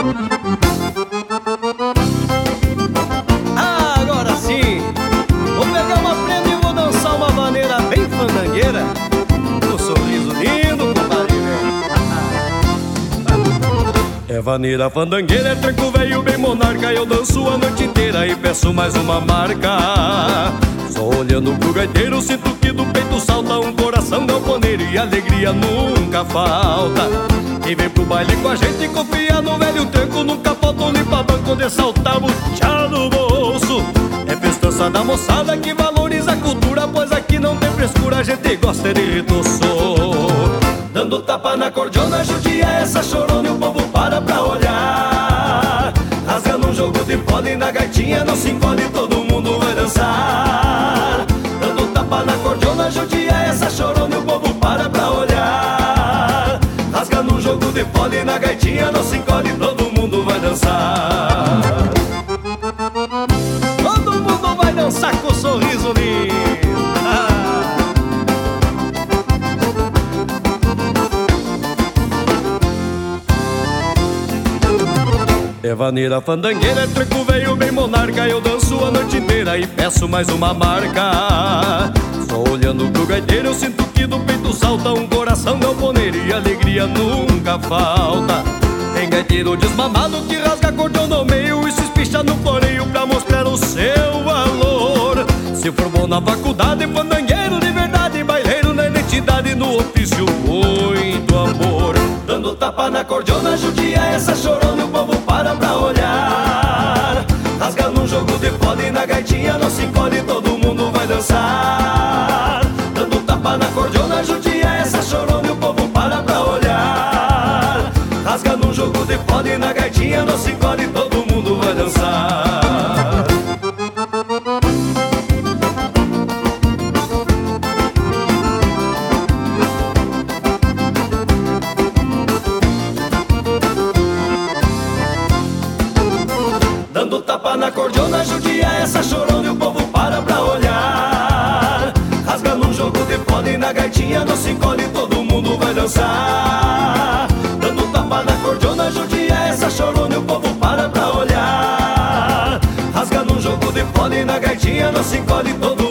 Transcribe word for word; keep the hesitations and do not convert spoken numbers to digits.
Agora sim, vou pegar uma prenda e vou dançar uma maneira bem fandangueira. Um sorriso lindo, compadre. É vaneira fandangueira, é tranco velho bem monarca. Eu danço a noite inteira e peço mais uma marca. Só olhando pro gaiteiro sinto que do peito salta um coração galponeiro e alegria nunca falta. Quem vem pro baile com a gente confia no velho tranco, nunca falta um limpa-banco de saltar buchá no bolso. É festança da moçada que valoriza a cultura, pois aqui não tem frescura, a gente gosta de retoço. Dando tapa na cordiona, judia essa chorona e o povo para pra olhar. Rasgando um jogo de pole na gaitinha, não se encolhe, todo mundo vai dançar. Dando tapa na cordiona, judia essa chorona e o povo para pra olhar. Rasgando um jogo de pole na gaitinha, não se encolhe, todo mundo vai dançar. Todo mundo vai dançar com um sorriso lindo. É vaneira fandangueira, é tranco velho bem monarca. Eu danço a noite inteira e peço mais uma marca. Só olhando pro gaiteiro eu sinto que do peito salta um coração galponeiro e alegria nunca falta. Tem gaiteiro desmamado que rasga a cordiona no meio e se espicha no floreio pra mostrar o seu valor. Se formou na faculdade, fandangueiro de verdade, baileiro na identidade, no ofício muito amor. Dando tapa na cordiona, judia essa chorona e o povo para pra olhar. Rasgando um jogo de pole na gaitinha, não se encolhe, todo mundo vai dançar. Dando tapa na cordiona, judia essa chorona e o povo para pra olhar. Rasgando um jogo de pole na gaitinha, não se encolhe, todo mundo vai dançar. Dando tapa na cordiona, judia essa chorona e o povo para pra olhar. Rasgando um jogo de pole na gaitinha, não se encolhe, todo mundo vai dançar. Dando tapa na cordiona, judia essa chorona e o povo para pra olhar. Rasgando um jogo de pole na gaitinha, não se encolhe, todo